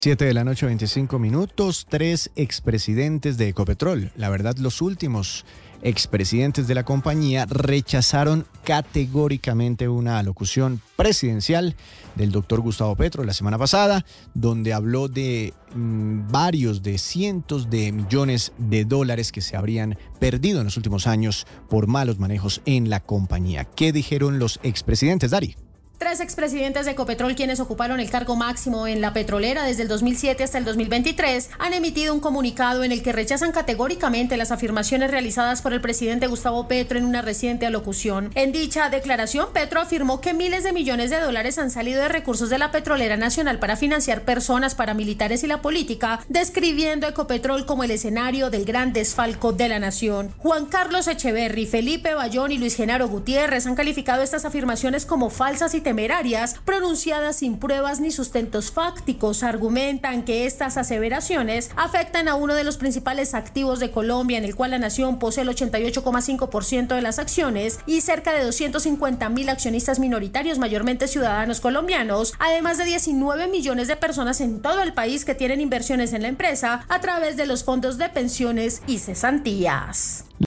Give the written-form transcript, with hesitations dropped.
7 de la noche, 25 minutos. 3 expresidentes de Ecopetrol. La verdad, los últimos expresidentes de la compañía rechazaron categóricamente una alocución presidencial del doctor Gustavo Petro la semana pasada, donde habló de varios de cientos de millones de dólares que se habrían perdido en los últimos años por malos manejos en la compañía. ¿Qué dijeron los expresidentes, Dari? 3 expresidentes de Ecopetrol, quienes ocuparon el cargo máximo en la petrolera desde el 2007 hasta el 2023, han emitido un comunicado en el que rechazan categóricamente las afirmaciones realizadas por el presidente Gustavo Petro en una reciente alocución. En dicha declaración, Petro afirmó que miles de millones de dólares han salido de recursos de la petrolera nacional para financiar personas, paramilitares y la política, describiendo a Ecopetrol como el escenario del gran desfalco de la nación. Juan Carlos Echeverry, Felipe Bayón y Luis Genaro Gutiérrez han calificado estas afirmaciones como falsas y temerarias, pronunciadas sin pruebas ni sustentos fácticos. Argumentan que estas aseveraciones afectan a uno de los principales activos de Colombia, en el cual la nación posee el 88,5% de las acciones y cerca de 250.000 accionistas minoritarios, mayormente ciudadanos colombianos, además de 19 millones de personas en todo el país que tienen inversiones en la empresa a través de los fondos de pensiones y cesantías.